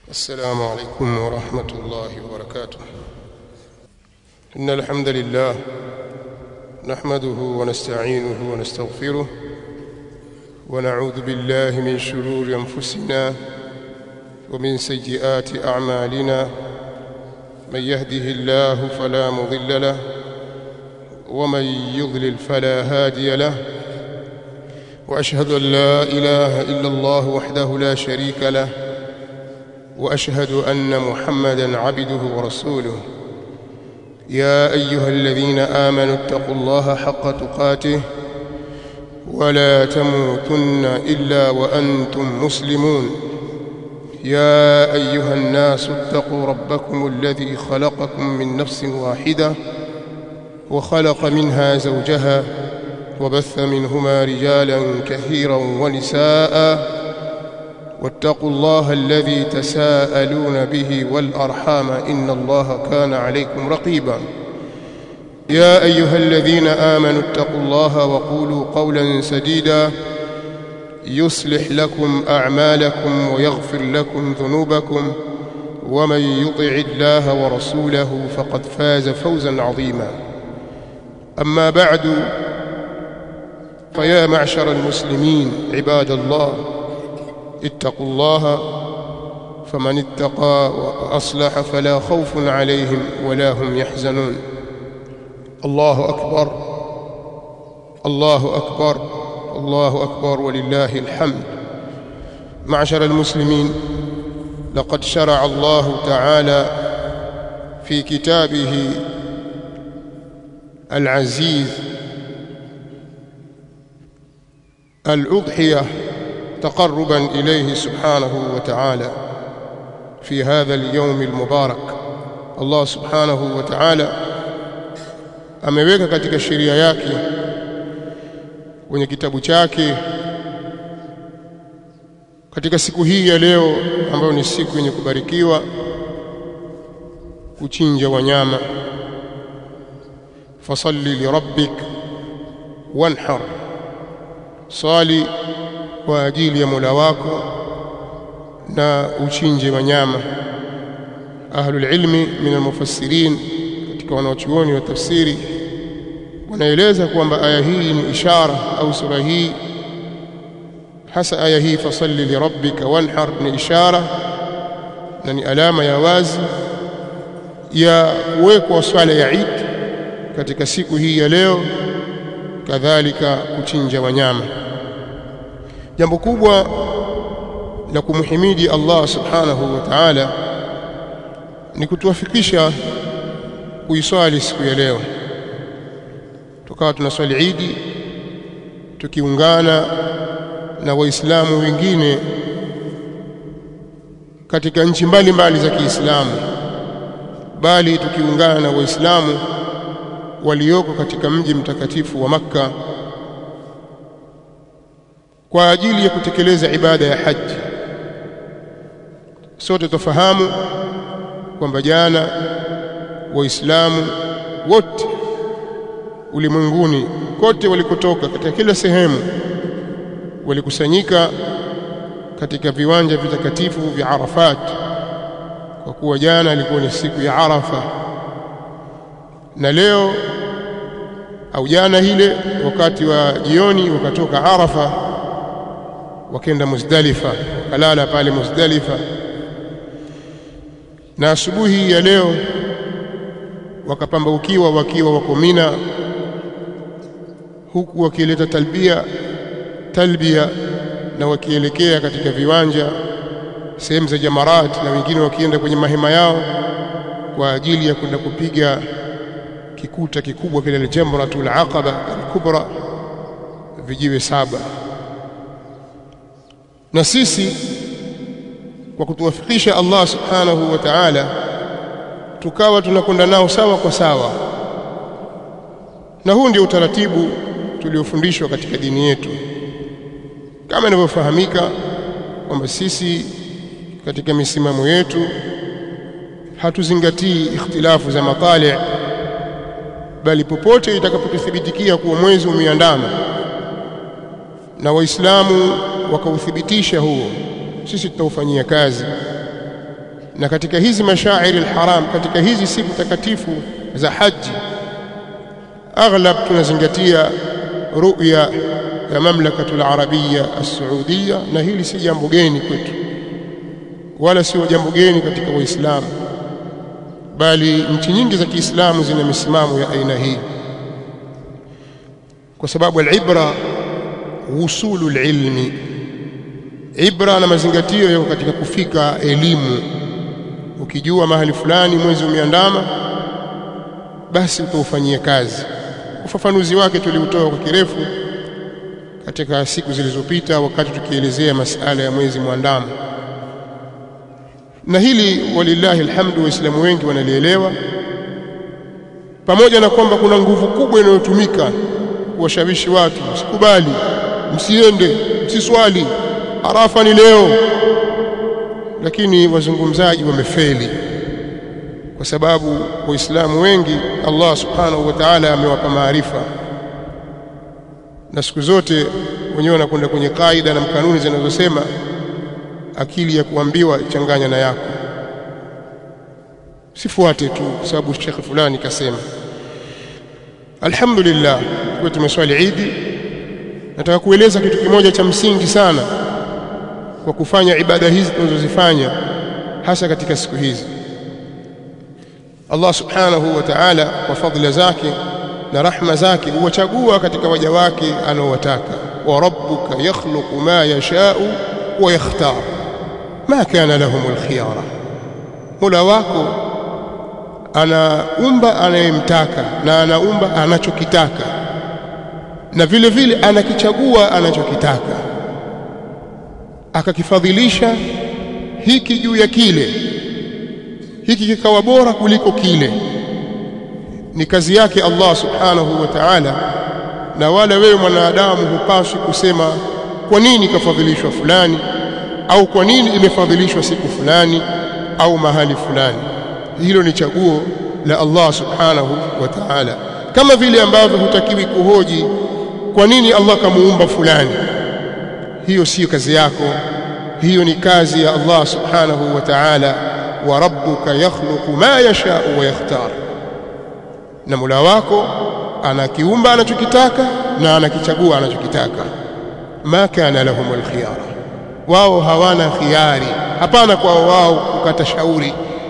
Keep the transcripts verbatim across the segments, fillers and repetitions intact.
السلام عليكم ورحمة الله وبركاته. إن الحمد لله نحمده ونستعينه ونستغفره ونعوذ بالله من شرور أنفسنا ومن سيئات أعمالنا. من يهده الله فلا مضل له ومن يضلل فلا هادي له، وأشهد أن لا إله إلا الله وحده لا شريك له، وأشهد أن محمدًا عبده ورسوله. يا أيها الذين آمنوا اتقوا الله حق تقاته ولا تموتن إلا وأنتم مسلمون. يا أيها الناس اتقوا ربكم الذي خلقكم من نفس واحدة وخلق منها زوجها وبث منهما رجالا كثيرا ونساء، واتقوا الله الذي تساءلون به والأرحام إن الله كان عليكم رقيبا. يا أيها الذين آمنوا اتقوا الله وقولوا قولا سديدا يصلح لكم أعمالكم ويغفر لكم ذنوبكم، ومن يطع الله ورسوله فقد فاز فوزا عظيما. أما بعد، فيا معشر المسلمين عباد الله، اتقوا الله، فمن اتقى وأصلح فلا خوف عليهم ولا هم يحزنون. الله أكبر، الله أكبر، الله أكبر ولله الحمد. معشر المسلمين، لقد شرع الله تعالى في كتابه العزيز الأضحية تقربا إليه سبحانه وتعالى في هذا اليوم المبارك. Allah subhanahu wa ta'ala ameweka katika sheria yake kwenye kitabu chake katika siku hii ya leo ambayo ni siku yenye kubarikiwa kuchinja wanyama. Fasalli li rabbik wanhar, swali kwa ajili ya Mola wako na uchinje wanyama. Ahlul ilmi min almufassirin, katika wanaochuoni wa tafsiri, wanaeleza kwamba aya hii ni ishara au sura hii hasa aya hii fasalli li rabbika wanhar ni ishara na ni alama ya wazi ya kuwekwa swala ya Eid katika siku hii ya leo, kadhalika kuchinja wanyama. Jambo kubwa la kumhimidi Allah subhanahu wa ta'ala ni kutuwafikisha kuiswali siku ya leo, tukawa tunaswali Eid tukiungana na waislamu wengine katika nchi mbalimbali za Kiislamu, bali tukiungana na waislamu walioko katika mji mtakatifu wa Makka kwa ajili ya kutekeleza ibada ya haji. Sote tufahamu kwamba jana waislamu wote ulimwenguni kote walikotoka katika kila sehemu walikusanyika katika viwanja vitakatifu vya Arafat, kwa kuwa jana ilikuwa ni siku ya Arafa, na leo au jana ile wakati wa jioni wakatoka Arafa wakenda Muzdalifa, wakalala pale Muzdalifa, na asubuhi ya leo wakapambaukiwa wakiwa wako Mina, huku wakileta talbia talbia na wakielekea katika viwanja sehemu za Jamarat, na wengine wakienda kwenye mahema yao kwa ajili ya kwenda kupiga kikuta kikubwa kile Jamratul Aqaba al-Kubra, vijiwe saba. Na sisi kwa kutuwafikisha Allah subhanahu wa ta'ala tukawa tunakwenda nao sawa kwa sawa, na huu ndio utaratibu tuliofundishwa katika dini yetu. Kama inavyofahamika kwamba sisi katika misimamo yetu hatuzingatii ikhtilafu za matali', bali popote itakapothibitikia kuwa mwezi umeandama na waislamu wakauthibitisha huo, sisi tutaufanyia kazi Na katika hizi mashairi alharam, katika hizi siku takatifu za haji, aghlab tunazingatia ru'ya ya mamlakatul arabia as-saudia, na hili si jambo geni kwetu wala sio jambo geni katika Uislamu, bali nchi nyingi za Kiislamu zina misimamo ya aina hii, kwa sababu al-ibra wusulul ilmi, ibra na mazingatio yako katika kufika elimu. Ukijua mahali fulani mwezi umeandama, basi utaufanyia kazi. Ufafanuzi wake tuliutoa kwa kirefu katika siku zilizopita wakati tukielezea masala ya mwezi muandamo, na hili walillahi alhamdu waislamu wengi wanalielewa, pamoja na kwamba kuna nguvu kubwa inayotumika kuwashawishi watu, msikubali, msiende, msiswali, Arafa ni leo. Lakini wazungumzaji wamefeli, kwa sababu waislamu wengi Allah subhanahu wa ta'ala amewapa maarifa, na siku zote wenyewe wanakwenda kwenye kaida na kanuni zinazosema akili ya kuambiwa changanya na yako, sifuate tu kwa sababu shekhi fulani kasema. Alhamdulillah, kwa tumeswali Eid, nataka kueleza kitu kimoja cha msingi sana kwa kufanya ibada hizi tunazozifanya hasa katika siku hizi. Allah subhanahu wa ta'ala kwa fadhila zake na rahma zake huwachagua katika waja wake anaowataka. Wa rabbuka yakhluqu ma yasha'u wa yakhtar ma kana lahumul khiyara, Mola wako anaumba anayemtaka na anaumba anachokitaka, na vile vile anakichagua anachokitaka, akakifadhilisha hiki juu ya kile, hiki kikawa bora kuliko kile. Ni kazi yake Allah subhanahu wa ta'ala, na wala wewe mwanadamu hupaswi kusema kwa nini kafadhilishwa fulani au kwa nini imefadhilishwa siku fulani au mahali fulani. Hilo ni chaguo la Allah subhanahu wa ta'ala, kama vile ambavyo hutakiwi kuhoji kwa nini Allah kamuumba fulani. Hiyo sio kazi yako, hiyo ni kazi ya Allah subhanahu wa ta'ala. Wa rabbuka yakhluqu ma yasha'u wa yakhtar, na Mola wako anakiumba anachokitaka na anakichagua anachokitaka. Ma kana lahumul khiyara, wao hawana khiari, hapana kwa wao kukata shauri.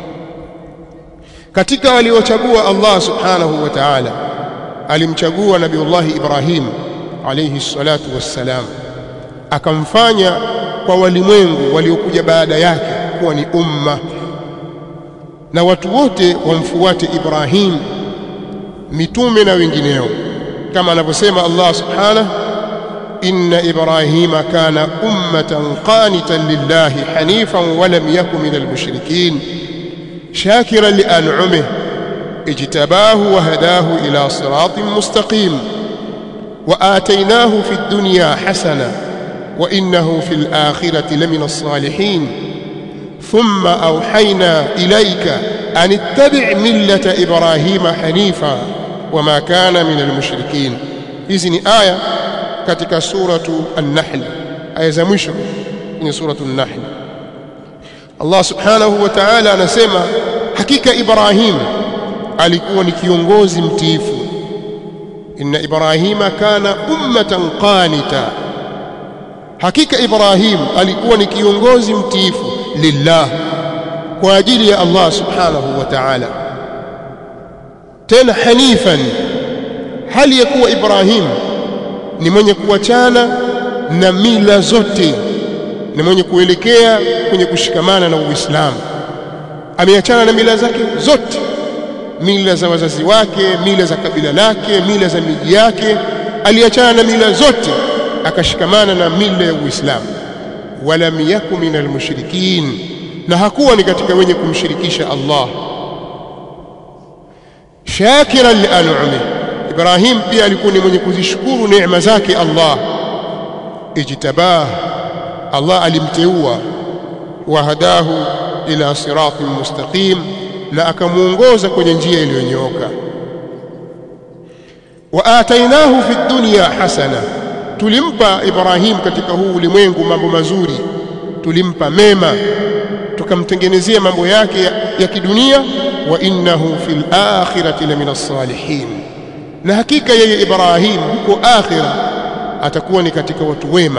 Katika waliochagua Allah subhanahu wa ta'ala, alimchagua Nabiullahi Ibrahim alayhi salatu wassalam, akamfanya kwa walimwengu waliokuja baada yake kuwa ni umma, na watu wote wamfuate Ibrahim, mitume na wengineo, kama anavyosema Allah subhanahu, inna Ibrahima kana ummatan qanitan lillahi hanifan wa lam yakun minal mushrikin shakiran li an'amihi ijtabahu wa hadahu ila siratin mustaqim wa atainahu fid dunya hasana wa innahu fil akhirati lamina as-salihin thumma awhayna ilayka an ittabi' millata Ibrahima hanifa wama kana minal mushrikin. Hizi ni aya katika suratu An-Nahl, aya za mwisho kwenye suratu An-Nahl. Allah subhanahu wa ta'ala anasema hakika Ibrahim alikuwa ni kiongozi mtiifu. Inna Ibrahima kana ummatan qanita, hakika Ibrahim alikuwa ni kiongozi mtiifu lillah, kwa ajili ya Allah subhanahu wa ta'ala. Tena hanifan, hali ya kuwa Ibrahim ni mwenye kuachana na mila zote, ni mwenye kuelekea kwenye kushikamana na Uislamu. Ameachana na mila zake zote, mila za wazazi wake, mila za kabila lake, mila za miji yake. Aliachana na mila zote akashikamana na mila ya Uislamu. Walam yakum minal mushrikin, na hakuwa ni katika wenye kumshirikisha Allah. Shakiran li an'amihi, Ibrahim pia alikuwa ni mwenye kuzishukuru neema zake Allah. Ijtabah, Allah alimteua. Wa hadahu ila siratin mustaqim, na akamuongoza kwenye njia iliyonyooka. Wa atainahu fid dunya hasana, tulimpa Ibrahim katika huu ulimwengu mambo mazuri, tulimpa mema. tukamtengenezea mambo yake ya, ya kidunia. Wa innahu fil akhirati laminas salihin, na hakika yeye Ibrahim huko akhira atakuwa ni katika watu wema.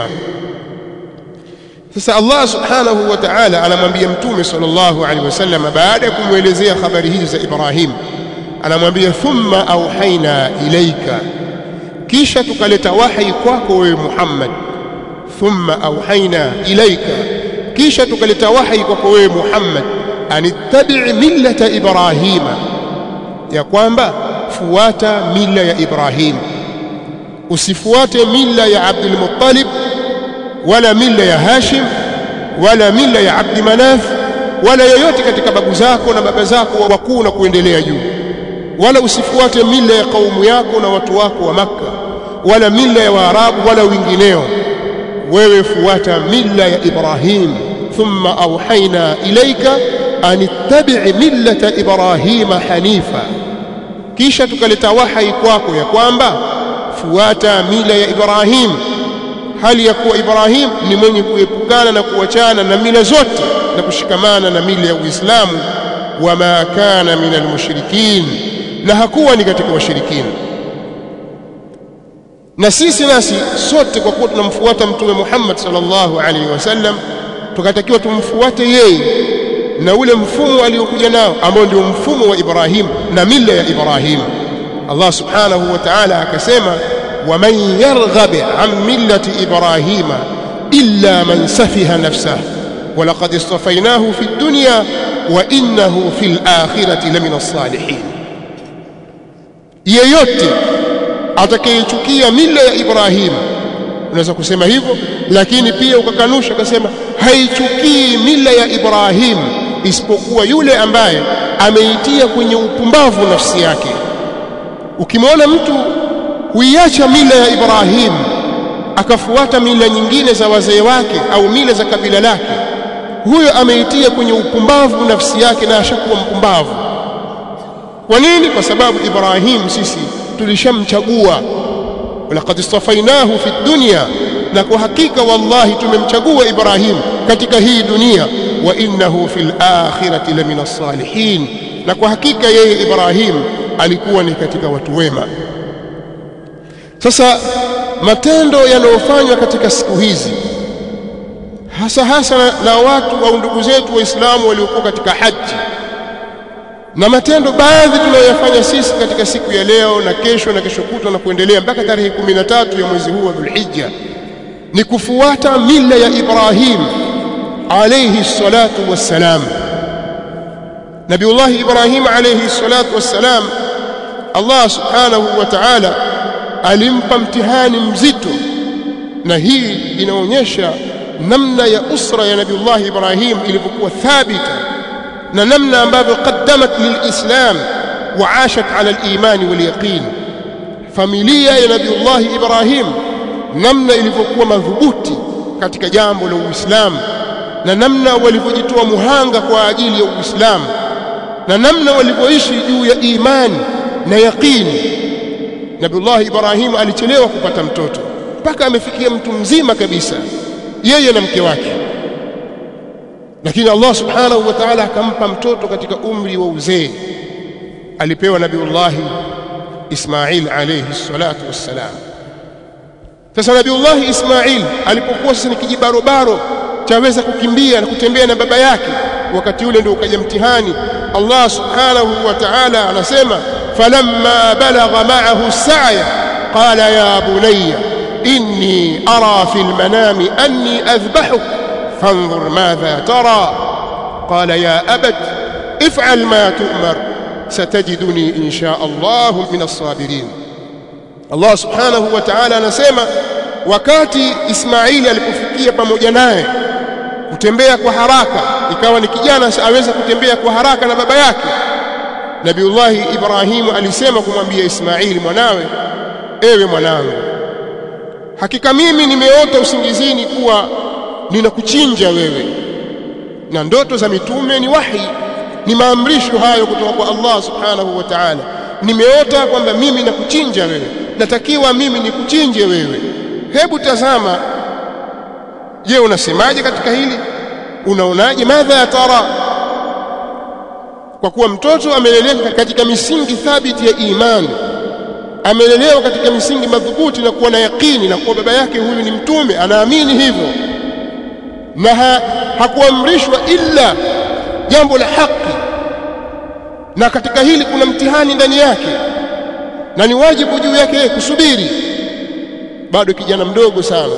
Sasa Allah subhanahu wa ta'ala anamwambia mtume sallallahu alaihi wasallam baada ya kumwelezea habari hizi za Ibrahim, anamwambia thumma auhaina ilaika, kisha tukaleta wahi kwako wewe Muhammad. Thumma auhaina ilaika, kisha tukaleta wahi kwako wewe Muhammad, anittabi' millata Ibrahima, ya kwamba fuata mila ya Ibrahim, usifuate mila ya Abdul Muttalib wala mila ya Hashim wala mila ya Abd Manaf wala yoyote katika babu zako na baba zako wakuu na kuendelea juu, wala usifuate mila ya kaumu yako na watu wako wa Makka wala mila ya Waarabu wala wengineo. Wewe fuata mila ya Ibrahim. Thumma auhaina ilaika anittabi' millata Ibrahima hanifa, kisha tukaleta wahi kwako ya kwamba fuata mila ya Ibrahim, hali ya kuwa Ibrahim ni mwenye kuepukana na kuachana na mila zote na kushikamana na mila ya Uislamu. Wama kana minal mushrikin, na hakuwa ni katika washirikina. Na sisi nasi sote kwa kuwa tunamfuata mtume Muhammad sallallahu alaihi wasallam, tukatakiwa tumfuate yeye na ule mfumo aliokuja nao ambao ndio mfumo wa Ibrahim na mila ya Ibrahim. Allah subhanahu wa ta'ala akasema, waman yarghab an millati Ibrahima illa man safiha nafsahu walaqad istafainahu fi dunya wa innahu fil akhirati lamina salihin. Yeyote atakayechukia mila ya Ibrahim, unaweza kusema hivyo, lakini pia ukakanusha ukasema haichukii mila ya Ibrahim isipokuwa yule ambaye ameitia kwenye upumbavu nafsi yake. Ukimwona mtu huiacha mila ya Ibrahim akafuata mila nyingine za wazee wake au mila za kabila lake, huyo ameitia kwenye upumbavu nafsi yake na ashakuwa mpumbavu. Kwa nini? Kwa sababu Ibrahim sisi tulishamchagua, walaqad istafainahu fi dunya, na kwa hakika wallahi tumemchagua Ibrahim katika hii dunia. Wa innahu fil akhirati lamina salihin, na kwa hakika yeye Ibrahim alikuwa ni katika watu wema. Sasa matendo yanayofanywa katika siku hizi hasa hasa na watu au ndugu zetu Waislamu waliokuwa katika haji, na matendo baadhi tunayoyafanya sisi katika siku ya leo na kesho na kesho kutwa na kuendelea mpaka tarehe kumi na tatu ya mwezi huu wa Dhulhijja, ni kufuata mila ya Ibrahim alayhi salatu wassalam. Nabiullah Ibrahim alayhi salatu wassalam, Allah subhanahu wa ta'ala alimpa mtihani mzito, na hii inaonyesha namna ya usra ya Nabiullah Ibrahim ilivyokuwa thabita, na namna ambavyo qaddamat lilislam wa ashat ala al-iman wal yaqin. Familia ya Nabiullah Ibrahim namna ilivyokuwa madhubuti katika jambo la Uislamu, na namna walivyojitoa muhanga kwa ajili ya Uislamu, na namna walivyoishi juu ya imani na yaqini. Nabiullah Ibrahim alichelewa kupata mtoto mpaka amefikia mtu mzima kabisa, yeye na mke wake, lakini Allah subhanahu wa ta'ala akampa mtoto katika umri wa uzee. Alipewa Nabiullah Ismail alayhi salatu wassalam. Sasa Nabiullah Ismail alipokuwa sasa ni kijibarobaro chaweza kukimbia na kutembea na baba yake, wakati ule ndio ukaja mtihani. Allah subhanahu wa ta'ala anasema, falamma balagha ma'ahu as-sa'ya qala ya bunayya inni ara fil manami anni adhbahuk fanzur madha tara qala ya abat if'al ma tu'mar satajiduni insha Allah min as-sabirin. Allah subhanahu wa ta'ala anasema, wakati Ismaili alipofikia pamoja naye kutembea kwa haraka, ikawa ni kijana aweza kutembea kwa haraka na baba yake, Nabiullah Ibrahim alisema kumwambia Ismaili mwanawe, ewe mwanangu, hakika mimi nimeota usingizini kuwa ninakuchinja wewe, na ndoto za mitume ni wahi, ni maamrisho hayo kutoka kwa Allah subhanahu wa ta'ala. Nimeota kwamba mimi nakuchinja wewe, natakiwa mimi nikuchinje wewe. Hebu tazama, je, unasemaje katika hili? unaonaje? Madha tara? Kwa kuwa mtoto amelelewa katika misingi thabiti ya imani, amelelewa katika misingi madhubuti na kuwa na yakini na kuwa baba yake huyu ni mtume, anaamini hivyo, na ha, hakuamrishwa illa jambo la haki, na katika hili kuna mtihani ndani yake na ni wajibu juu yake kusubiri. Bado kijana mdogo sana,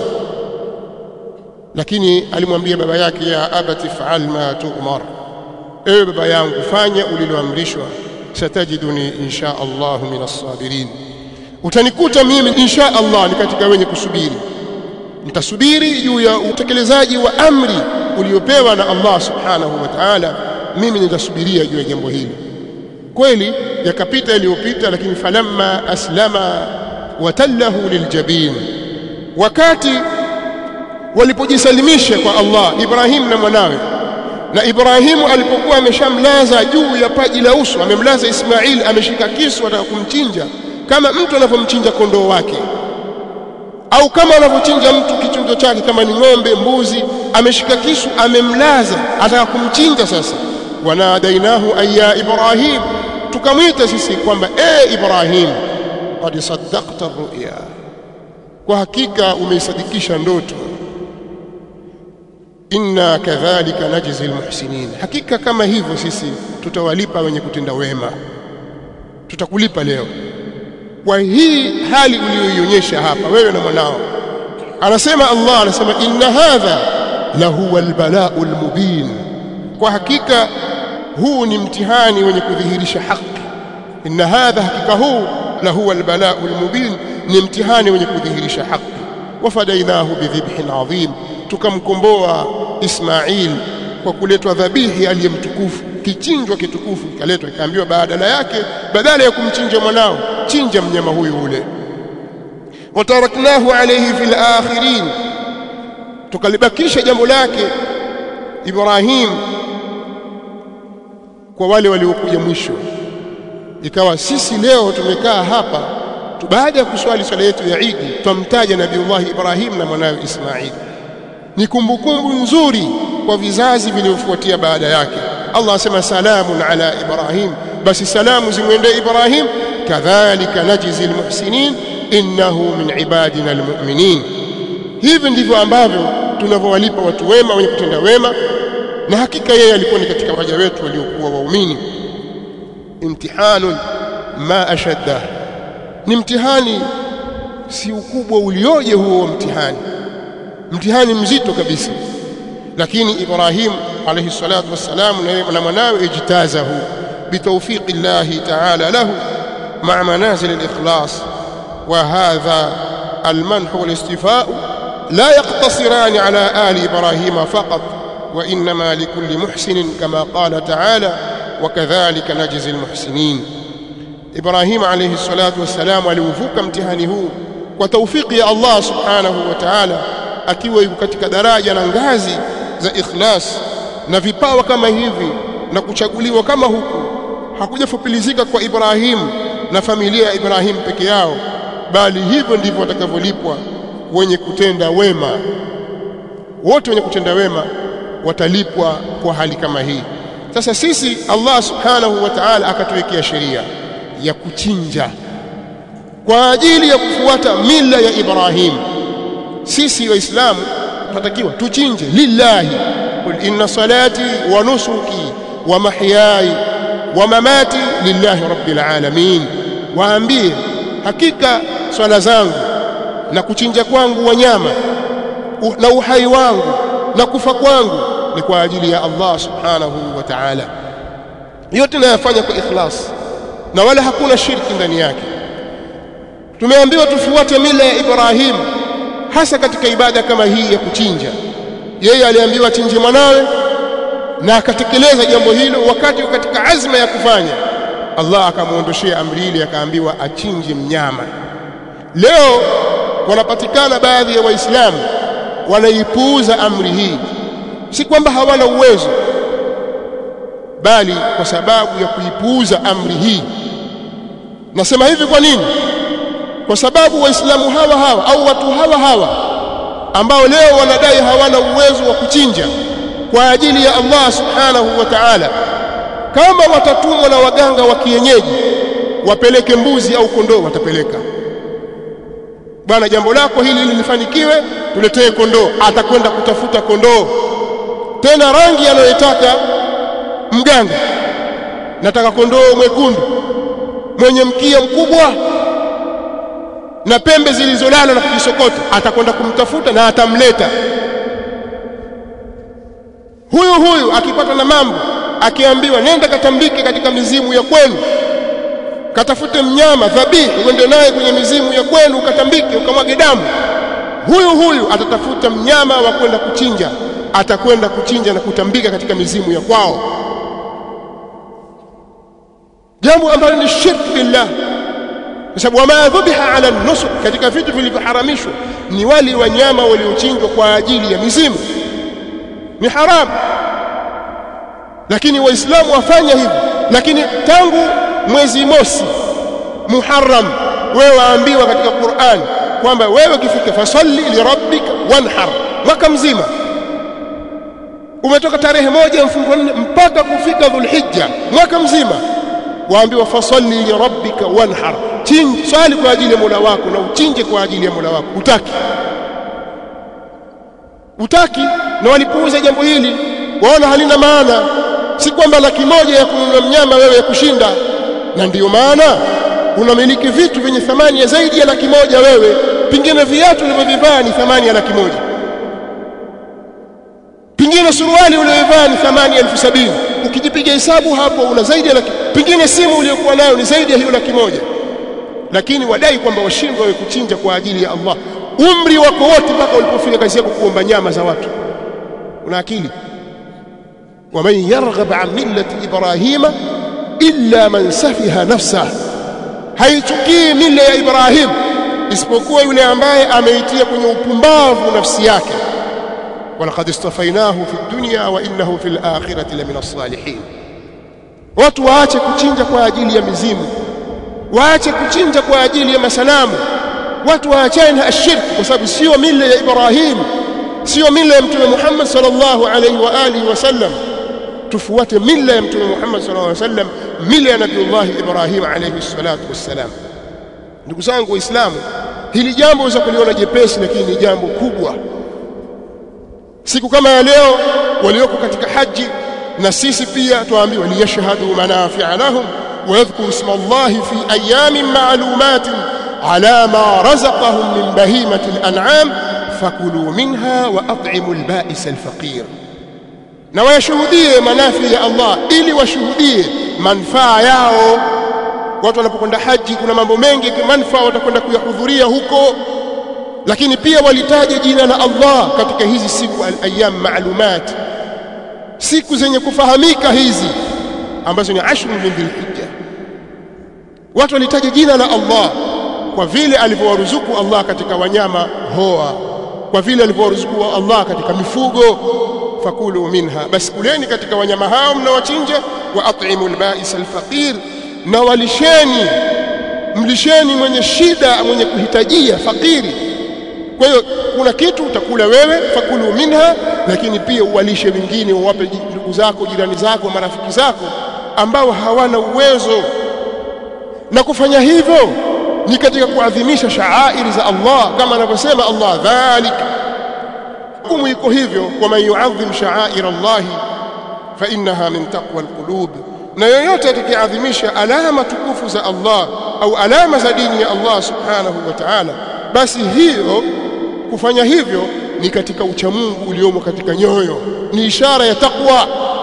lakini alimwambia baba yake, ya abati fa'al ma tu'mar, ewe baba yangu fanya uliloamrishwa, satajiduni insha Allah minas sabirin, utanikuta mimi insha Allah ni katika wenye kusubiri. Nitasubiri juu ya utekelezaji wa amri uliopewa na Allah subhanahu wa ta'ala, mimi nitasubiria juu ya jambo hili. Kweli yakapita iliyopita, lakini falamma aslama watallahu liljabin, wakati walipojisalimisha kwa Allah Ibrahim na mwanawe, na Ibrahimu alipokuwa ameshamlaza juu ya paji la uso, amemlaza Ismail, ameshika kisu ataka kumchinja kama mtu anavyomchinja kondoo wake, au kama anavyochinja mtu kichinjo chake, kama ni ng'ombe, mbuzi, ameshika kisu amemlaza ataka kumchinja. Sasa wanadainahu ayya Ibrahim, tukamwita sisi kwamba e Ibrahim, qad saddaqta ar-ru'ya, kwa hakika umeisadikisha ndoto. Inna kadhalika najzi al-muhsinin, hakika kama hivyo sisi tutawalipa wenye kutenda wema, tutakulipa leo kwa hii hali uliyoionyesha hapa wewe na mwanao. Anasema Allah, anasema inna hadha lahu al-bala'u al-mubin, kwa hakika huu ni mtihani wenye kudhihirisha haki. Inna hadha, hakika huu lahu al-bala'u al-mubin, ni mtihani wenye kudhihirisha haki. Wafadainahu bidhibhin adhim, tukamkomboa Ismail kwa kuletwa dhabihi aliyemtukufu, kichinjwa kitukufu kaletwa, ikaambiwa badala yake, badala ya kumchinja mwanao, chinja mnyama huyu ule. Wataraknahu alayhi fil akhirin, tukalibakisha jambo lake Ibrahim kwa wale waliokuja mwisho. Ikawa sisi leo tumekaa hapa tu, baada ya kuswali swala yetu ya Eid, tumtaja Nabiiullah Ibrahim na mwanawe Ismail. Ni kumbukumbu nzuri kwa vizazi vilivyofuatia baada yake. Allah asema salamun ala Ibrahim, basi salamu zimwendee Ibrahim, kadhalika najzi almuhsinin innahu min ibadina almu'minin. Hivi ndivyo ambavyo tunavyowalipa watu wema wenye kutenda wema, na hakika yeye alikuwa ni katika waja wetu waliokuwa waumini. Imtihanun ma ashadda, ni mtihani si ukubwa ulioje huo mtihani, mtihani mzito kabisa. Lakini Ibrahim alayhi salatu wassalam na mwanawe ijtazahu bitawfiqi Allah ta'ala lahu ma'a manazil al-ikhlas, wa hadha al-manh wal-istifaa la yaqtasiran ala ali Ibrahim faqat, wa inma likulli muhsin kama qala ta'ala wa kadhalika najzi al-muhsinin. Ibrahim alayhi salatu wassalam aliuvuka mtihani huu kwa tawfiki ya Allah subhanahu wa ta'ala, akiwa yuko katika daraja na ngazi za ikhlas na vipawa kama hivi na kuchaguliwa kama huku. Hakujafupilizika kwa Ibrahim na familia ya Ibrahim peke yao, bali hivyo ndivyo watakavyolipwa wenye kutenda wema. Wote wenye kutenda wema watalipwa kwa hali kama hii. Sasa sisi Allah subhanahu wa ta'ala akatuwekea sheria ya kuchinja kwa ajili ya kufuata mila ya Ibrahim. Sisi waislamu tunatakiwa tuchinje lillahi, qul inna salati wa nusuki wa mahyaya wa mamati lillahi rabbil alamin, waambie hakika swala zangu na kuchinja kwangu wanyama na uhai wangu na kufa kwangu ni kwa ajili ya Allah subhanahu wa ta'ala. Yote nayafanya kwa ikhlas na wala hakuna shirki ndani yake. Tumeambiwa tufuate mila ya Ibrahim hasa katika ibada kama hii ya kuchinja. Yeye aliambiwa chinje mwanawe na akatekeleza jambo hilo wakati katika azma ya kufanya. Allah akamuondoshia amri ile, akaambiwa achinje mnyama. Leo wanapatikana baadhi ya waislamu wanaipuuza amri hii, si kwamba hawana uwezo, bali kwa sababu ya kuipuuza amri hii. Nasema hivi kwa nini? Kwa sababu waislamu hawa hawa au watu hawa hawa ambao leo wanadai hawana uwezo wa kuchinja, kwa ajili ya Allah subhanahu wa ta'ala. Kama watatumwa na waganga wa kienyeji wapeleke mbuzi au kondoo, watapeleka. Bwana, jambo lako hili lilifanikiwe, tuletee kondoo. Atakwenda kutafuta kondoo, tena rangi anayotaka mganga. Nataka kondoo mwekundu mwenye mkia mkubwa na pembe zilizolala na kujisokota. Atakwenda kumtafuta na atamleta. Huyu huyu akipata na mambo, akiambiwa nenda katambike katika mizimu ya kwenu, katafute mnyama dhabihi uende naye kwenye mizimu ya kwenu, ukatambike ukamwage damu, huyu huyu atatafuta mnyama wa kwenda kuchinja, atakwenda kuchinja na kutambika katika mizimu ya kwao, jambo ambalo ni shirk billah. Kwa sababu wama dhubiha ala nusuk, katika vitu vilivyoharamishwa ni wali wanyama waliochinjwa kwa ajili ya mizimu, ni haram. Lakini waislamu wafanya hivi. Lakini tangu mwezi mosi Muharram, wewe waambiwa katika Qur'an kwamba wewe kifika fasalli li rabbika wanhar, mwaka mzima umetoka tarehe moja mfungo nne mpaka kufika Dhulhijja, mwaka mzima waambiwa fasalli li rabbika wanhar, chinja, swali kwa ajili ya Mola wako na uchinje kwa ajili ya Mola wako. Utaki utaki na walipuuza jambo hili, waona halina maana. Si kwamba laki moja ya kununua mnyama wewe ya kushinda, na ndiyo maana unamiliki vitu vyenye thamani ya zaidi ya laki moja wewe, pingine viatu ulivyovivaa ni thamani ya laki moja, pingine suruali uliyovaa ni thamani ya elfu sabini. Ukijipiga hesabu hapo una zaidi ya laki, pingine simu uliyokuwa nayo ni zaidi ya hiyo laki moja. Lakini wadai kwamba washindwa wewe kuchinja kwa ajili ya Allah, umri wako wote mpaka ulipofika kazi yako kuomba nyama za watu. Una akili? ومن يرغب عن ملة إبراهيم إلا من سفه نفسه, haichukii mila ya Ibrahim isipokuwa yule ambaye ameitia kwenye upumbavu nafsi yake. walaqad istafainahu fi dunya wa innahu fil akhirati lamina salihin. Watu waache kuchinja kwa ajili ya mizimu, waache kuchinja kwa ajili ya masanamu, watu waachane ashirk, kwa sababu sio mila ya Ibrahim, sio mila ya Mtume Muhammad sallallahu alayhi wa alihi wasallam. Tufuate mila ya Mtume Muhammad sallallahu alayhi wasallam, mila ya Nabiiullah Ibrahim alayhi salatu wassalam. Ndugu zangu Waislamu, hili jambo waweza kuliona jepesi, lakini ni jambo kubwa. Siku kama ya leo walioko katika haji, na sisi pia tuambiwa liyashhadu manafi'a lahum wa yadhkuru isma Allah fi ayamin ma'lumatin ala ma razaqahum min bahimati al-an'am fakulu minha wa at'imu al-ba'is al-faqir. Na wayashuhudie manafi ya Allah, ili washuhudie manufaa yao. Watu wanapokwenda haji kuna mambo mengi manufaa watakwenda kuyahudhuria huko, lakini pia walitaja jina la Allah katika hizi siku al-ayyam ma'lumat, siku zenye kufahamika hizi ambazo ni ashru min dhulhijja. Watu walitaja jina la Allah kwa vile alivyowaruzuku Allah katika wanyama hoa, kwa vile alivyowaruzuku Allah katika mifugo. fakulu minha, basi kuleni katika wanyama hao mnawachinja. wa at'imul ba'is al-faqir, na walisheni, mlisheni mwenye shida, mwenye kuhitajia, fakiri. Kwa hiyo kuna kitu utakula wewe, fakulu minha, lakini pia uwalishe wengine, uwape ndugu zako, jirani zako, marafiki zako ambao hawana uwezo. Na kufanya hivyo ni katika kuadhimisha sha'airi za Allah, kama anavyosema Allah, dhalika, hukumu iko hivyo, wa man yu'adhim sha'air Allah fa innaha min taqwa alqulub. Na yoyote atakayeadhimisha alama tukufu za Allah au alama za dini ya Allah subhanahu wa ta'ala, basi hiyo, kufanya hivyo ni katika uchamungu uliomo katika nyoyo, ni ishara ya taqwa.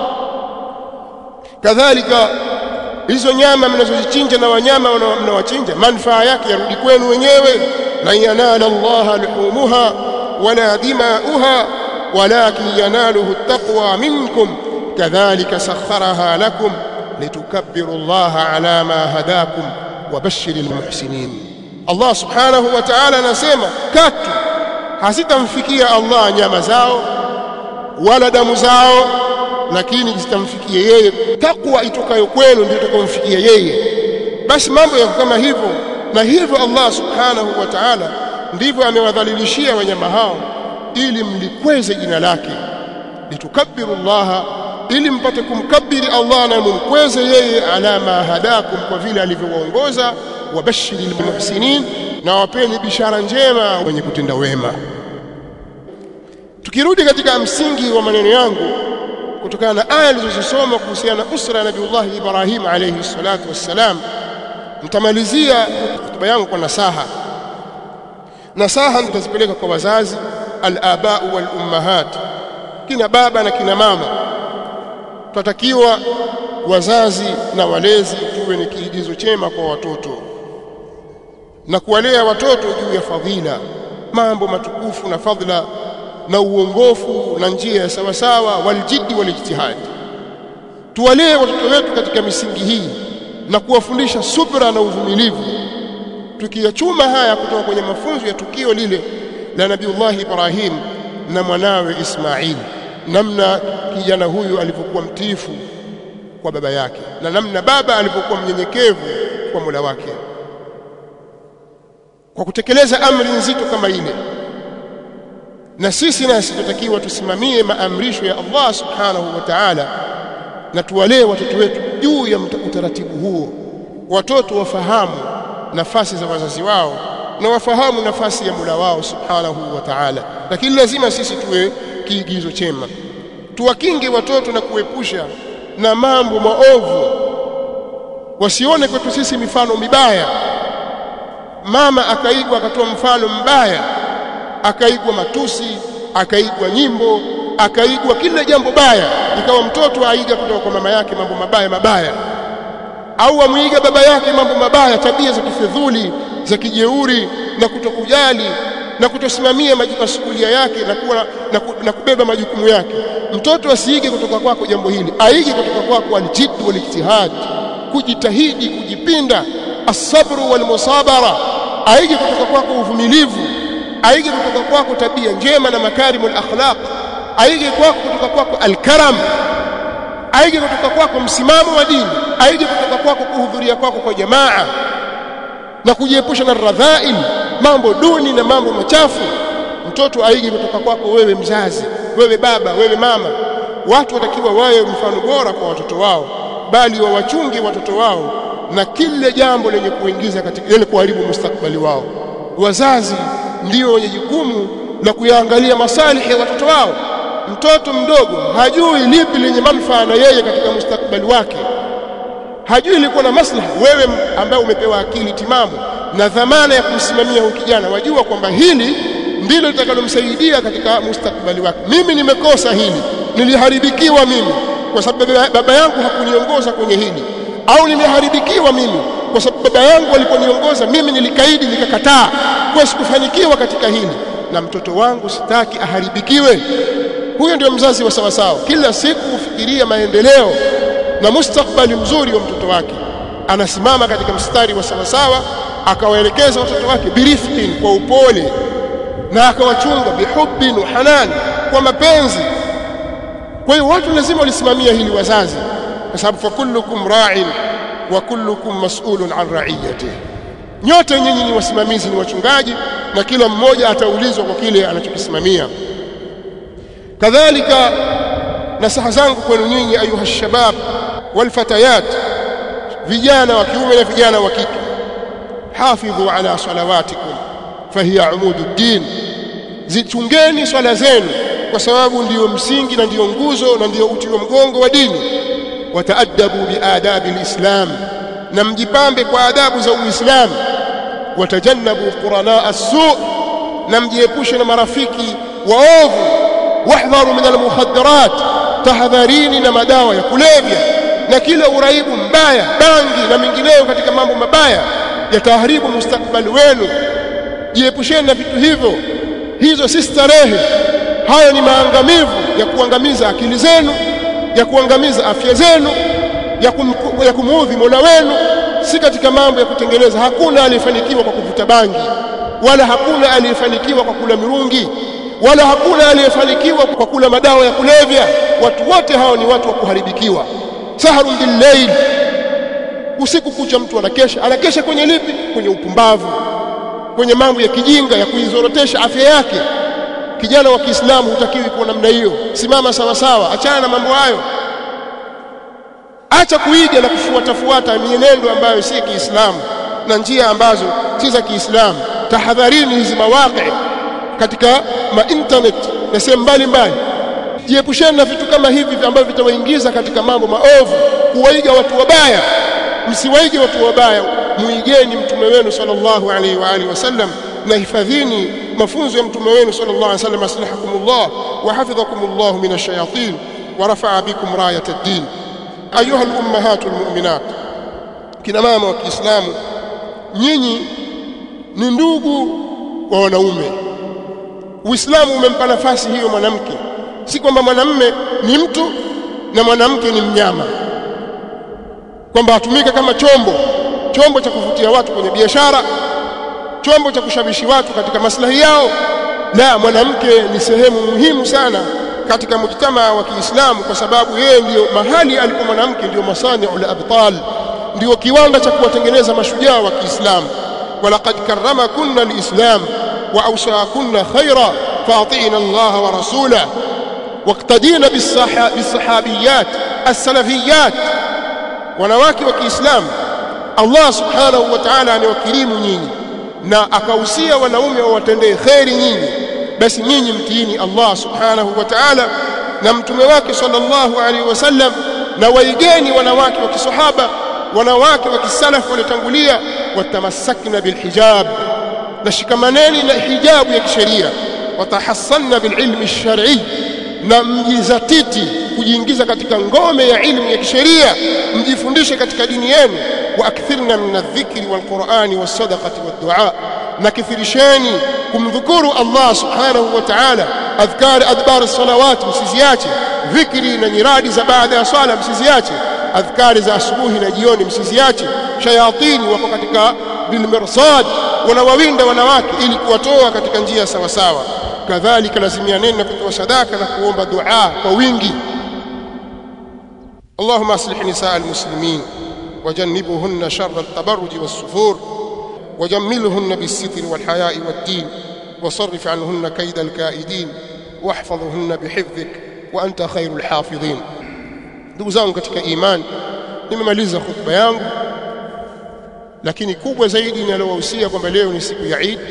Kadhalika hizo nyama mnazozichinja na wanyama mnawachinja, manufaa yake yarudi kwenu wenyewe. la yanala Allah luhumuha wala dima'uha walakin yanaluhu at-taqwa minkum kadhalika sakharaha lakum litukabbiru Allah ala ma hadakum wa bashiril muhsinin. Allah subhanahu wa ta'ala anasema katu hasitamfikia Allah nyama zao wala damu zao, lakini zitamfikia yeye takwa itokayo kwenu, ndio itakomfikia yeye. Basi mambo yako kama hivyo, na hivyo Allah subhanahu wa ta'ala ndivyo amewadhalilishia wanyama hao ili mlikweze jina lake, litukabbiru Allah, ili mpate kumkabiri Allah na mumkweze yeye, ala ma hadakum, kwa vile alivyowaongoza, wabashiril muhsinin, na wapeni bishara njema wenye kutenda wema. Tukirudi katika msingi wa maneno yangu kutokana na aya nilizosoma kuhusiana na usra ya Nabiullah Ibrahim alayhi salatu wassalam, nitamalizia hotuba yangu kwa nasaha. Nasaha nitazipeleka kwa wazazi, al-aba wal ummahat, kina baba na kina mama. Tunatakiwa wazazi na walezi tuwe ni kiigizo chema kwa watoto na kuwalea watoto juu ya fadhila, mambo matukufu na fadhila na uongofu na njia ya sawa sawa, waljiddi walijtihad. Tuwalee watoto wetu katika misingi hii na kuwafundisha subra na uvumilivu, tukiyachuma haya kutoka kwenye mafunzo ya tukio lile la Nabiullah Ibrahim na mwanawe Ismail, namna kijana huyu alivyokuwa mtiifu kwa baba yake na namna baba alivyokuwa mnyenyekevu kwa Mola wake. Kwa kutekeleza amri nzito kama ile, na sisi nasi tutakiwa tusimamie maamrisho ya Allah subhanahu wa ta'ala, na tuwalee watoto wetu juu ya utaratibu huo. Watoto wafahamu nafasi za wazazi wao na wafahamu nafasi ya Mola wao subhanahu wa ta'ala, lakini lazima sisi tuwe kiigizo chema, tuwakinge watoto na kuepusha na mambo maovu, wasione kwetu sisi mifano mibaya. Mama akaigwa akatoa mfano mbaya, akaigwa matusi, akaigwa nyimbo, akaigwa kila jambo baya, ikawa mtoto aiga kutoka kwa mama yake mambo mabaya mabaya, au amuiga baba yake mambo mabaya, tabia za kifedhuli, za kijeuri na kutokujali na kutosimamia masuhulia yake na, kuwa, na, ku, na kubeba majukumu yake. Mtoto asiige kutoka kwako jambo hili, aige kutoka kwako aljid walijtihad, kujitahidi, kujipinda, as-sabru wal musabara, aige kutoka kwako uvumilivu, aige kutoka kwako tabia njema na makarimul akhlaq, aige kwako kutoka kwako alkaram, aige kutoka kwako msimamo wa dini, aige kutoka kwako kuhudhuria kwako kwa jamaa na kujiepusha na radhail, mambo duni na mambo machafu. Mtoto aige kutoka kwako wewe mzazi, wewe baba, wewe mama. Watu watakiwa wawe mfano bora kwa watoto wao, bali wawachunge watoto wao na kila jambo lenye kuingiza katika ile kuharibu mustakbali wao. Wazazi ndio wenye jukumu la kuyaangalia masalihi ya watoto wao. Mtoto mdogo hajui lipi lenye manufaa na yeye katika mustakbali wake, hajui liko na maslaha. Wewe ambaye umepewa akili timamu na dhamana ya kumsimamia huyu kijana, wajua kwamba hili ndilo litakalomsaidia katika mustakbali wake. Mimi nimekosa hili, niliharibikiwa mimi kwa sababu baba yangu hakuniongoza kwenye hili, au nimeharibikiwa mimi kwa sababu baba yangu aliponiongoza mimi nilikaidi nikakataa, kwa sikufanikiwa katika hili, na mtoto wangu sitaki aharibikiwe. Huyo ndio mzazi wa sawa sawa, kila siku ufikiria maendeleo na mustakbali mzuri wa mtoto wake. Anasimama katika mstari wa sawa sawa, akawaelekeza watoto wake birifqin, kwa upole, na akawachunga bihubbin wa hanan, kwa mapenzi. Kwa hiyo watu lazima walisimamia hili wazazi, kwa sababu fa kullukum ra'in wa kullukum mas'ulun an ra'iyatihi. Nyote nyinyi ni wasimamizi, ni wachungaji, na kila mmoja ataulizwa kwa kile anachokisimamia. Kadhalika nasaha zangu kwenu nyinyi ayuha shabab wal fatayat, vijana wa kiume na vijana wa kike, hafidhu ala salawatikum fahiya umudud din, zichungeni swala zenu kwa sababu ndiyo msingi na ndiyo nguzo na ndiyo uti wa mgongo wa dini. Wataadabu biadabi alislam, na mjipambe kwa adabu za Uislamu. Watajannabu qurana as-su', na mjiepushe na marafiki waovu. Wahdharu min al-mukhaddarat, tahadharini na madawa ya kulevya na kila uraibu mbaya, bangi na mingineyo katika mambo mabaya yataharibu mustakbali wenu. Jiepusheni na vitu hivyo, hizo si starehe, hayo ni maangamivu ya kuangamiza akili zenu, ya kuangamiza afya zenu, ya, kum, ya kumuudhi Mola wenu. Si katika mambo ya kutengeneza. Hakuna aliyefanikiwa kwa kuvuta bangi, wala hakuna aliyefanikiwa kwa kula mirungi, wala hakuna aliyefanikiwa kwa kula madawa ya kulevya. Watu wote hao ni watu wa kuharibikiwa. Saharun bil layl, usiku kucha mtu anakesha. Anakesha kwenye lipi? Kwenye upumbavu, kwenye mambo ya kijinga ya kuizorotesha afya yake. kijana wa Kiislamu hutakiwi kuwa namna hiyo. Simama sawa sawa, achana na mambo hayo. Acha kuiga na kufuatafuata mienendo ambayo si Kiislamu na njia ambazo si za Kiislamu. Tahadharini hizi mawaqi katika ma internet na sehemu mbalimbali. Jiepusheni na vitu kama hivi ambavyo vitawaingiza katika mambo maovu, kuwaiga watu wabaya. Msiwaige watu wabaya, muigeni mtume wenu sallallahu alaihi wa alihi wasallam, na hifadhini mafunzo ya mtume wenu sallallahu alaihi wasallam. Aslahakumullah wa hafidhakumullah min ash-shayatin wa rafa'a bikum rayat ad-din. Ayuha al-ummahatul mu'minat, kina mama wa Kiislamu, nyinyi ni ndugu wa wanaume. Uislamu umempa nafasi hiyo mwanamke. Si kwamba mwanamume ni mtu na mwanamke ni mnyama, kwamba atumika kama chombo chombo cha kuvutia watu kwenye biashara, chombo cha kushawishi watu katika maslahi yao. La, mwanamke ni sehemu muhimu sana katika mujtamaa wa Kiislamu, kwa sababu yeye ndio mahali alipo mwanamke, ndio masani'ul abtal, ndio kiwanda cha kuwatengeneza mashujaa wa Kiislamu. walaqad karramakunna alislam wa awsaakunna khaira fa'ati'na Allah wa rasulahu waqtadina bis-sahabiyat as-salafiyat. Wanawake wa Kiislamu Allah subhanahu wa ta'ala anawakirimu nyinyi na akahusia wanaume wawatendee khairi nyinyi. Basi nyinyi mtiini Allah subhanahu wa ta'ala na mtume wake sallallahu alaihi wasallam, na waigeni wanawake wa kisahaba, wanawake wa kisalafu walitangulia. watamassakna bilhijab, na shikamaneni na hijabu ya kisheria. watahassanna bililmi ash-shar'i, na mjizatiti kujiingiza katika ngome ya ilmu ya kisheria, mjifundishe katika dini yenu. واكثرنا من الذكر والقرآن والصدقة والدعاء, na kithirisheni kumdhukuru Allah subhanahu wa ta'ala. adhkar adbar as-salawat, msiziache. dhikri na nyiradi za baada ya swala msiziache. adhkari za asubuhi na jioni msiziache. shayatini wako katika bilmirsad, wanawawinda wanawake ili kuwatoa katika njia sawa sawa. kadhalika lazimianeni na kutoa sadaka na kuomba dua kwa wingi. Allahumma aslih nisaa al-muslimin وجنبهن شر التبرج والسفور وجملهن بالستر والحياء والدين وصرف عنهن كيد الكائدين واحفظهن بحفظك وأنت خير الحافظين. ndugu zangu katika imani, nimemaliza khutba yangu, lakini kubwa zaidi ninalowahusia kwamba leo ni siku ya Eid,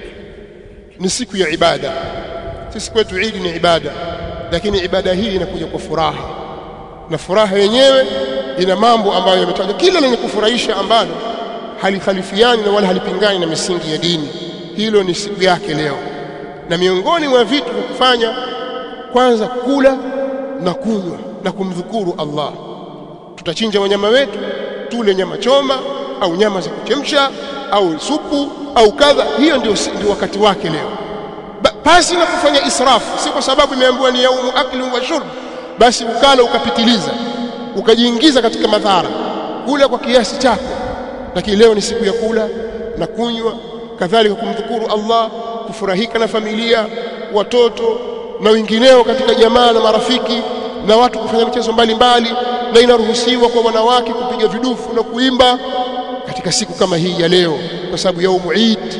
ni siku ya ibada. Sisi kwetu Eid ni ibada, lakini ibada hii inakuja kwa furaha, na furaha yenyewe ina mambo ambayo yametajwa, kila lenye kufurahisha ambalo halikhalifiani na wala halipingani na misingi ya dini. Hilo ni siku yake leo, na miongoni mwa vitu vya kufanya, kwanza kula na kunywa na kumdhukuru Allah. Tutachinja wanyama wetu, tule nyama choma au nyama za kuchemsha au supu au kadha. Hiyo ndio ndio wakati wake leo, basi na kufanya israfu. Si kwa sababu imeambiwa ni yaumu akli wa shurb basi ukala ukapitiliza ukajiingiza katika madhara. Kula kwa kiasi chako, lakini leo ni siku ya kula na kunywa, kadhalika kumdhukuru Allah, kufurahika na familia, watoto na wengineo katika jamaa na marafiki, na watu kufanya michezo mbalimbali. Na inaruhusiwa kwa wanawake kupiga vidufu na kuimba katika siku kama hii ya leo, kwa sababu yaumu Eid.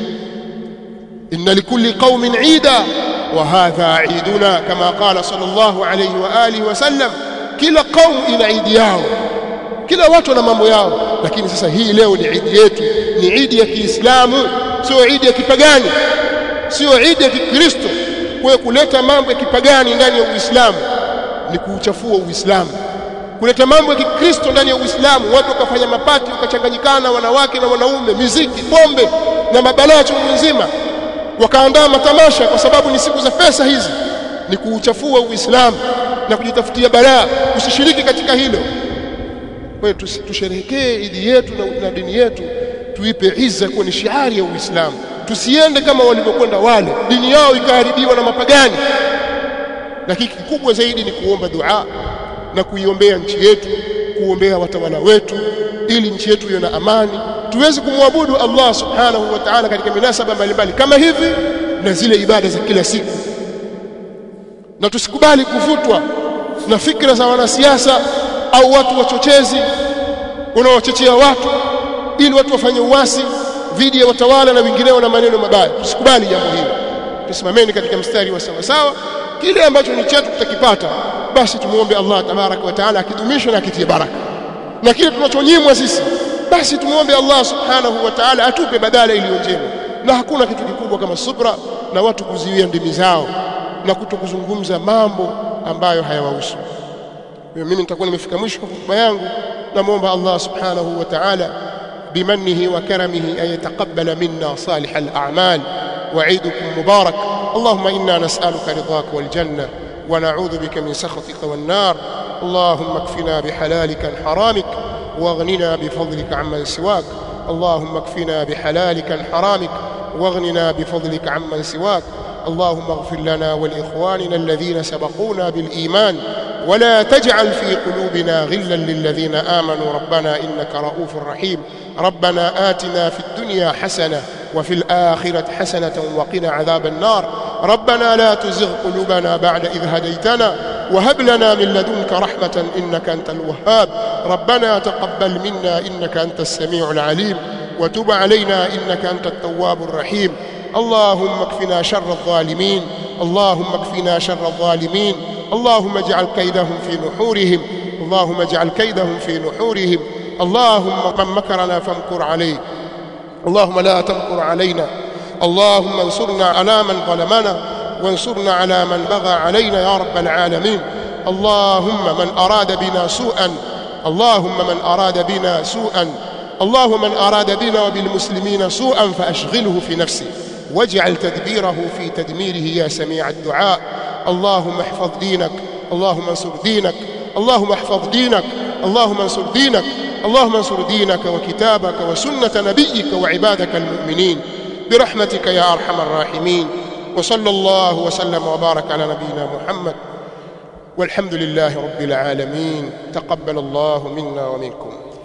inna likulli qaumin Eida wa hadha Eiduna, kama qala sallallahu alayhi wa alihi wasallam. Kila kaumu ina Eid yao, kila watu na mambo yao, lakini sasa hii leo ni Eid yetu, ni Eid ya Kiislamu, sio Eid ya kipagani, sio Eid ya Kikristo. Kwa kuleta mambo ya kipagani ndani ya Uislamu ni kuuchafua Uislamu. Kuleta mambo ya Kikristo ndani ya Uislamu, watu wakafanya mapati, wakachanganyikana wanawake na wanaume, muziki, pombe na mabalaa chungu nzima, wakaandaa matamasha kwa sababu ni siku za pesa hizi, ni kuuchafua Uislamu na kujitafutia balaa. Usishiriki katika hilo. Kwa hiyo tusherehekee idi yetu na, na dini yetu, tuipe izza kuwa ni shiari ya Uislamu. Tusiende kama walivyokwenda wale, dini yao ikaharibiwa na mapagani. Lakini kikubwa zaidi ni kuomba dua na kuiombea nchi yetu, kuombea watawala wetu, ili nchi yetu iwe na amani, tuweze kumwabudu Allah subhanahu wa ta'ala katika minasaba mbalimbali kama hivi na zile ibada za kila siku. Na tusikubali kuvutwa na fikra za wanasiasa au watu wachochezi wanaochochea watu ili watu wafanye uasi dhidi ya watawala na wengineo na maneno mabaya. Tusikubali jambo hili. tusimameni katika mstari wa sawa sawa. Kile ambacho ni chetu tutakipata, basi tumuombe Allah tabaraka wa taala akidumisha na akitie baraka, na kile tunachonyimwa sisi basi tumuombe Allah subhanahu wa ta'ala atupe badala iliyo njema. Na hakuna kitu kikubwa kama subra na watu kuziwia ndimi zao na kutokuzungumza mambo ambayo hayawahusu. Mimi nitakuwa nimefika mwisho wa hotuba yangu. Namuomba Allah subhanahu wa ta'ala بمنه وكرمه أن يتقبل منا صالح الأعمال. وعيدكم مبارك. اللهم إنا نسألك رضاك والجنة ونعوذ بك من سخطك والنار. اللهم اكفنا بحلالك عن حرامك واغننا بفضلك عمن سواك. اللهم اكفنا بحلالك عن حرامك واغننا بفضلك عمن سواك. اللهم اغفر لنا ولإخواننا الذين سبقونا بالإيمان ولا تجعل في قلوبنا غلا للذين آمنوا ربنا إنك رؤوف رحيم. ربنا آتنا في الدنيا حسنة وفي الآخرة حسنة وقنا عذاب النار. ربنا لا تزغ قلوبنا بعد إذ هديتنا وهب لنا من لدنك رحمة إنك أنت الوهاب. ربنا تقبل منا إنك أنت السميع العليم وتب علينا إنك أنت التواب الرحيم. اللهم اكفنا شر الظالمين. اللهم اكفنا شر الظالمين. اللهم اجعل كيدهم في نحورهم. اللهم اجعل كيدهم في نحورهم. اللهم من مكرنا فامكر عليه. اللهم لا تمكر علينا. اللهم انصرنا على من ظلمنا وانصرنا على من بغى علينا يا رب العالمين. اللهم من أراد بنا سوءا اللهم من أراد بنا سوءا اللهم من أراد بنا وبالمسلمين سوءا فأشغله في نفسه واجعل تدبيره في تدميره يا سميع الدعاء. اللهم احفظ دينك. اللهم انصر دينك. اللهم احفظ دينك. اللهم انصر دينك. اللهم انصر دينك وكتابك وسنة نبيك وعبادك المؤمنين برحمتك يا أرحم الراحمين. وصلى الله وسلم وبارك على نبينا محمد والحمد لله رب العالمين. تقبل الله منا ومنكم.